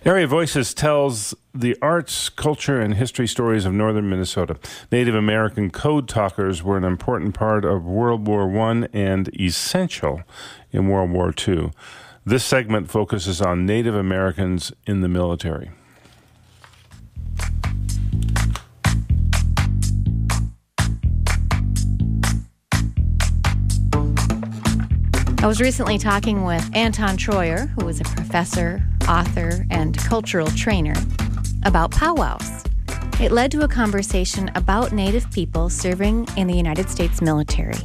Area Voices tells the arts, culture, and history stories of northern Minnesota. Native American code talkers were an important part of World War I and essential in World War II. This segment focuses on Native Americans in the military. I was recently talking with Anton Troyer, who is a professor, author, and cultural trainer, about powwows. It led to a conversation about Native people serving in the United States military.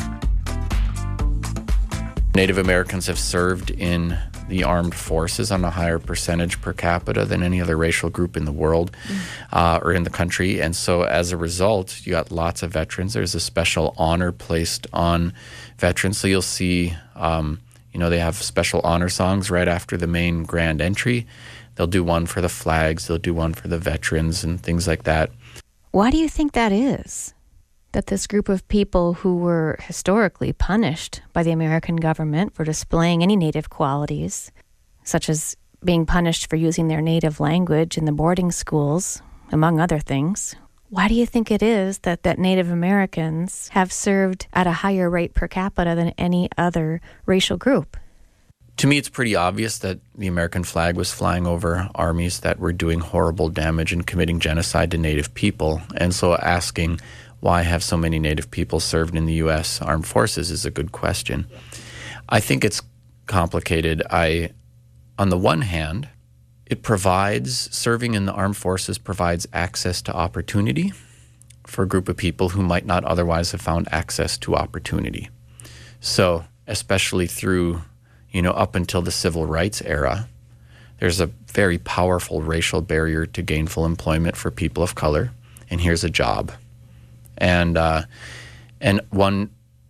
Native Americans have served in the armed forces on a higher percentage per capita than any other racial group in the world or in the country. And so as a result, you got lots of veterans. There's a special honor placed on veterans. So you'll see, they have special honor songs right after the main grand entry. They'll do one for the flags. They'll do one for the veterans and things like that. Why do you think that is? That this group of people who were historically punished by the American government for displaying any Native qualities, such as being punished for using their native language in the boarding schools, among other things, why do you think it is that Native Americans have served at a higher rate per capita than any other racial group? To me, it's pretty obvious that the American flag was flying over armies that were doing horrible damage and committing genocide to Native people. And so asking, why have so many Native people served in the U.S. Armed Forces is a good question. I think it's complicated. On the one hand, serving in the armed forces provides access to opportunity for a group of people who might not otherwise have found access to opportunity. So, especially through, up until the civil rights era, there's a very powerful racial barrier to gainful employment for people of color, and here's a job. And one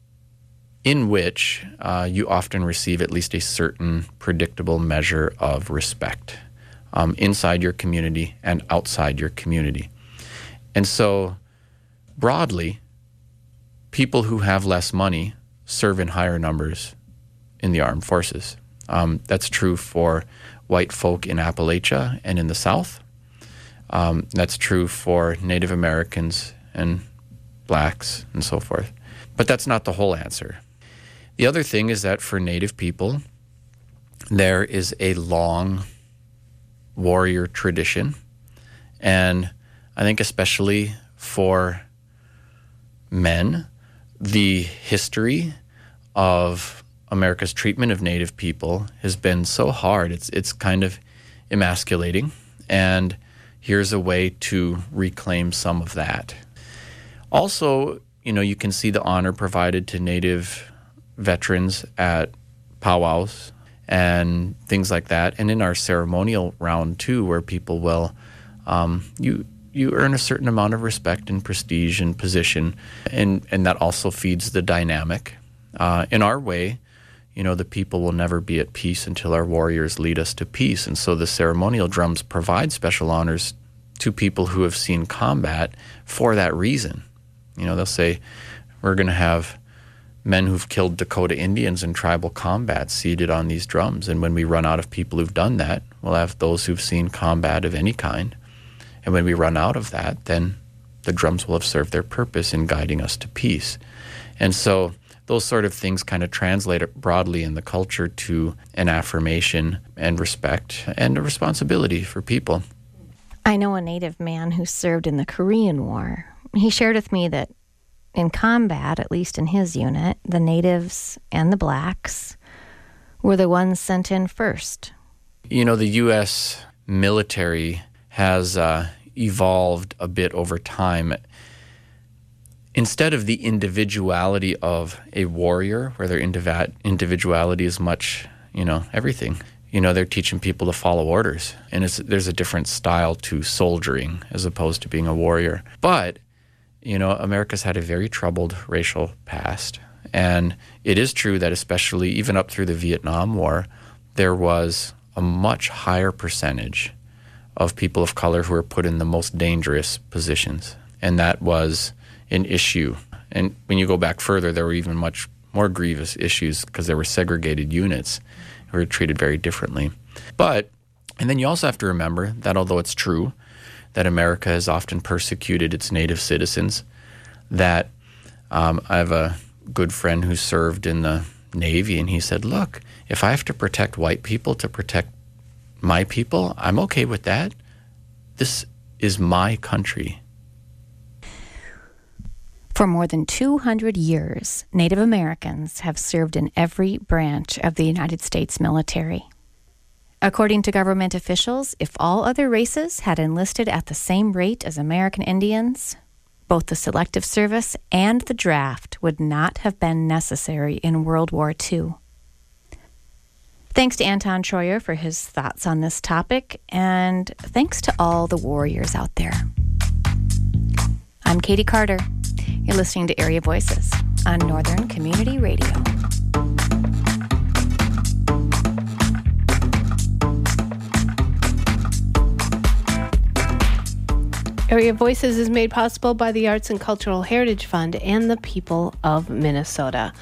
in which you often receive at least a certain predictable measure of respect inside your community and outside your community. And so, broadly, people who have less money serve in higher numbers in the armed forces. That's true for white folk in Appalachia and in the South. That's true for Native Americans and blacks and so forth. But that's not the whole answer. The other thing is that for Native people, there is a long warrior tradition. And I think especially for men, the history of America's treatment of Native people has been so hard. It's kind of emasculating. And here's a way to reclaim some of that. Also, you can see the honor provided to Native veterans at powwows and things like that. And in our ceremonial round, too, where people will, you earn a certain amount of respect and prestige and position, and that also feeds the dynamic. In our way, the people will never be at peace until our warriors lead us to peace. And so the ceremonial drums provide special honors to people who have seen combat for that reason. They'll say, we're going to have men who've killed Dakota Indians in tribal combat seated on these drums. And when we run out of people who've done that, we'll have those who've seen combat of any kind. And when we run out of that, then the drums will have served their purpose in guiding us to peace. And so those sort of things kind of translate broadly in the culture to an affirmation and respect and a responsibility for people. I know a Native man who served in the Korean War. He shared with me that in combat, at least in his unit, the Natives and the blacks were the ones sent in first. The U.S. military has evolved a bit over time. Instead of the individuality of a warrior, where their individuality is much, everything, they're teaching people to follow orders. And there's a different style to soldiering as opposed to being a warrior. But America's had a very troubled racial past. And it is true that especially even up through the Vietnam War, there was a much higher percentage of people of color who were put in the most dangerous positions. And that was an issue. And when you go back further, there were even much more grievous issues because there were segregated units who were treated very differently. But And then you also have to remember that although it's true that America has often persecuted its native citizens, that I have a good friend who served in the Navy, and he said, look, if I have to protect white people to protect my people, I'm okay with that. This is my country. For more than 200 years, Native Americans have served in every branch of the United States military. According to government officials, if all other races had enlisted at the same rate as American Indians, both the Selective Service and the draft would not have been necessary in World War II. Thanks to Anton Troyer for his thoughts on this topic, and thanks to all the warriors out there. I'm Katie Carter. You're listening to Area Voices on Northern Community Radio. Area Voices is made possible by the Arts and Cultural Heritage Fund and the people of Minnesota.